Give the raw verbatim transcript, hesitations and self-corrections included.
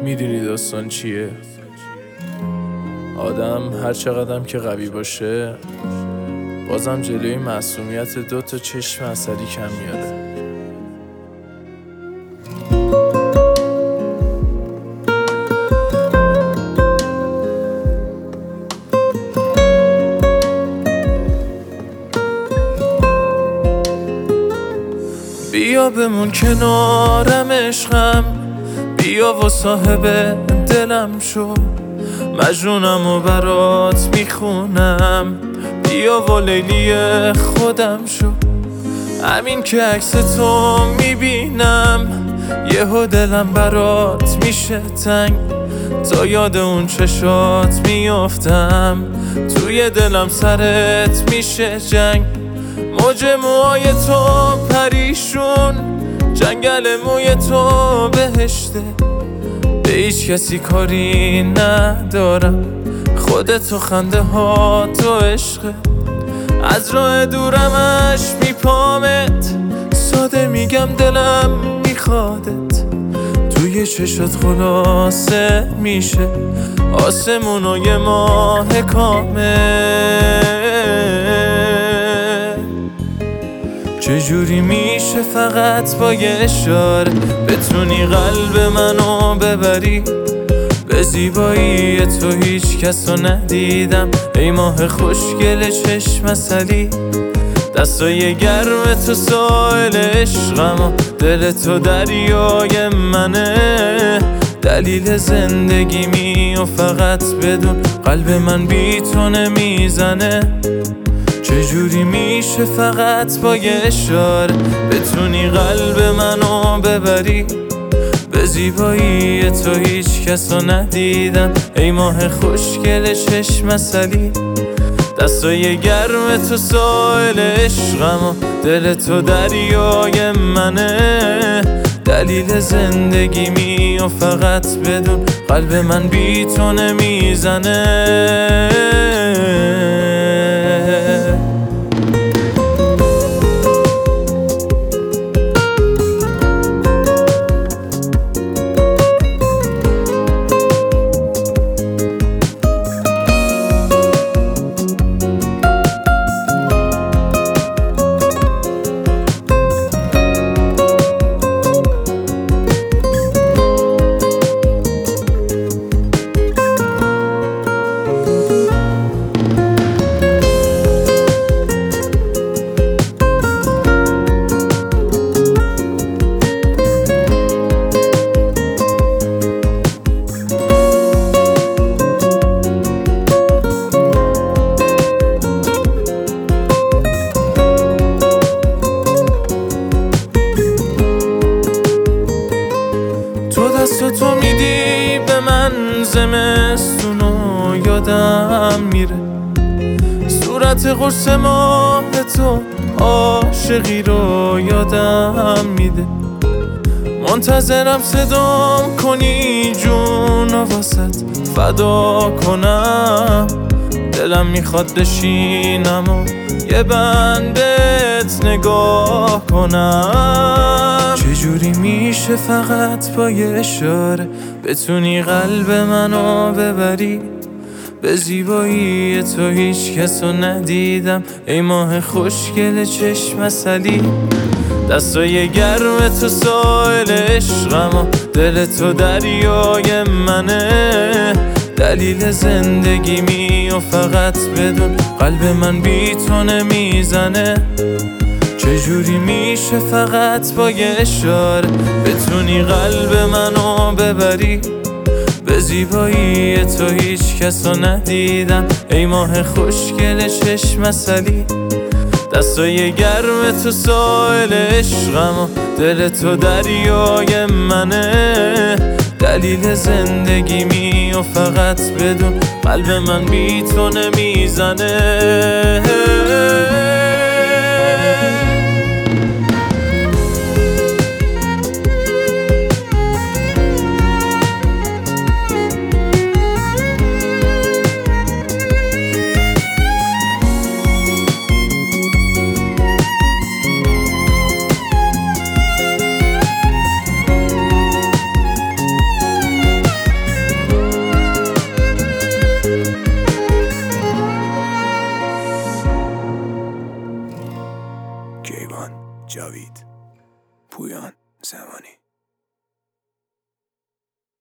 میدونی داستان چیه؟ آدم هر چقدرم که قوی باشه بازم جلوی معصومیت دو تا چشم عسلی کم میاره. بیا بمون کنارم عشقم، بیا و صاحب دلم شو، مجنونم و برات میخونم، بیا و لیلی خودم شو. همین که عکس تو میبینم یهو دلم برات میشه تنگ، تا یاد اون چشات میافتم، توی دلم سرت میشه جنگ. موج موهای تو پریشون، جنگل موی تو بهشته، به هیچ کسی کاری ندارم، خودت و خنده ها تو عشقه. از راه دورمش میپامت، ساده میگم دلم میخوادت، توی چشات خلاصه میشه آسمون و یه ماه کامل. چجوری میشه فقط با یه اشاره بتونی قلب منو ببری؟ به زیبایی تو هیچ کسو ندیدم، ای ماه خوشگل چشم عسلی. دستای گرم تو ساحل عشقم و دل تو دریای منه، دلیل زندگیمی و فقط بدون قلب من بی تو نمیزنه. چجوری میشه فقط با یه اشاره بتونی قلب منو ببری؟ به زیبایی تو هیچ کسو ندیدم، ای ماه خوشگل چشم عسلی. دستای گرم تو ساحل عشقم و دل تو دریای منه، دلیل زندگیمی و فقط بدون قلب من بی تو نمیزنه. دست تو میدی به من زمستونو یادم میره، صورت قرص ماه تو عاشقی رو یادم میده. منتظرم صدام کنی جون و واسط فدا کنم، دلم میخواد بشینم و یه بندت نگاه کنم. چجوری میشه فقط با یه اشاره بتونی قلب منو ببری؟ به زیبایی تو هیچ کسو ندیدم، ای ماه خوشگل چشم عسلی. دستای گرم تو ساحل عشقم و دل تو دریای منه، دلیل زندگیمی و فقط بدون قلب من بی تو نمیزنه. چجوری میشه فقط با یه اشاره بتونی قلب منو ببری؟ به زیبایی تو هیچ کسو ندیدم، ای ماه خوشگل چشم عسلی. دستای گرم تو ساحل عشقم و دل تو دریای منه، دلیل زندگیمی و فقط بدون قلب من بی تو نمیزنه. جاوید. پویان زمانی.